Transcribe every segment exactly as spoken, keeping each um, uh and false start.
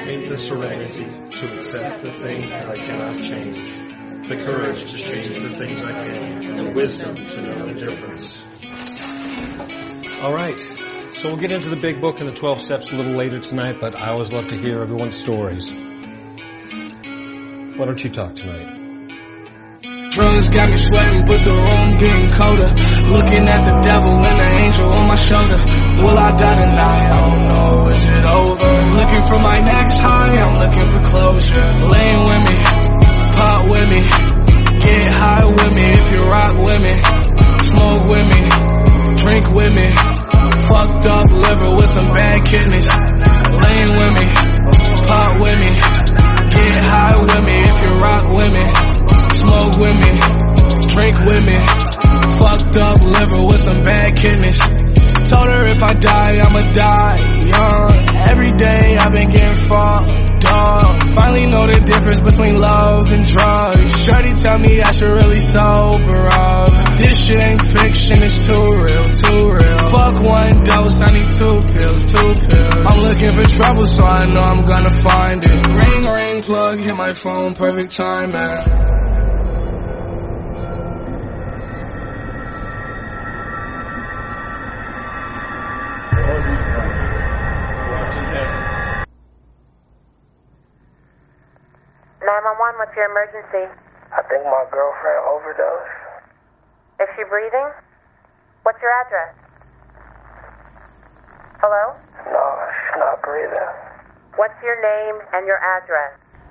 me the serenity to accept the things that I cannot change, the courage to change the things I can, and wisdom to know the difference. All right. So we'll get into the big book and the twelve steps a little later tonight, but I always love to hear everyone's stories. Why don't you talk tonight? Drugs got me sweating, but the room getting colder. Looking at the devil and the angel on my shoulder. Will I die tonight? I don't know, is it over? Looking for my next high, I'm looking for closure. Laying with me, pot with me, get high with me if you rock with me. Smoke with me, drink with me. Fucked up liver with some bad kidneys. Laying with me, pot with me, get high with me if you rock with me. Smoke with me, drink with me. Fucked up liver with some bad kidneys. Told her if I die, I'ma die young. Every day I've been getting fucked up. Finally know the difference between love and drugs. Shorty tell me I should really sober up. This shit ain't fiction, it's too real, too real. Fuck one dose, I need two pills, two pills. I'm looking for trouble, so I know I'm gonna find it. Ring, ring, plug, hit my phone, perfect time, man. nine one one, what's your emergency? I think my girlfriend overdosed. Is she breathing? What's your address? Hello? No, she's not breathing. What's your name and your address?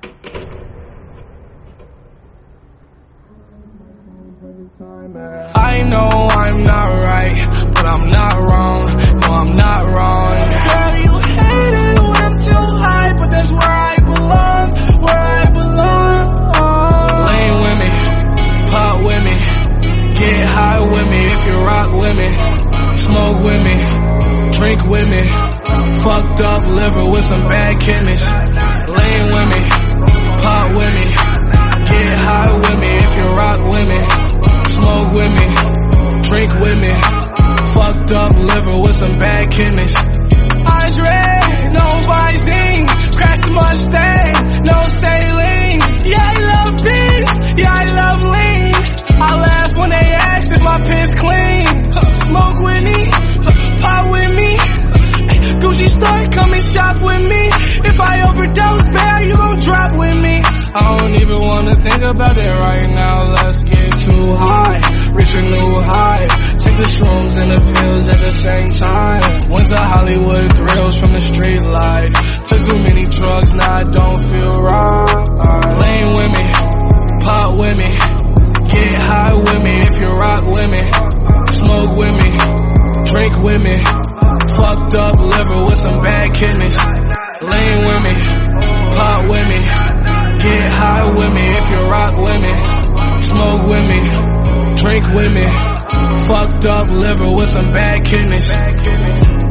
I know I'm not right, but I'm not wrong. No, I'm not wrong. Girl, you hate it when I'm too high, but that's where I belong, where I belong. Laying with me, pot with me, get high with me if you rock with me. Smoke with me, drink with me. Fucked up liver with some bad kidneys. Laying with me, pot with me, get high with me if you rock with me. Smoke with me, drink with me. Fucked up liver with some bad kidneys. Eyes red, no Visine. Crash the Mustang, no saline. Yeah, I love beans, yeah, I love lean. I laugh when they ask if my piss clean. Smoke with me, pot with me. Gucci store, come and shop with me. If I overdose, babe, you gon' drop with me. I don't even wanna think about it right now. Let's get too high, reach a new high. Take the shrooms and the pills at the same time. Went to Hollywood thrills from the street light. Took too many drugs, now I don't feel right. Laying with me, pot with me, get high with me if you rock with me. Smoke with me, drink with me. Fucked up liver with some bad kidneys. Laying with me, pot with me, get high with me if you rock with me. Smoke with me, drink with me. Fucked up liver with some bad kidneys.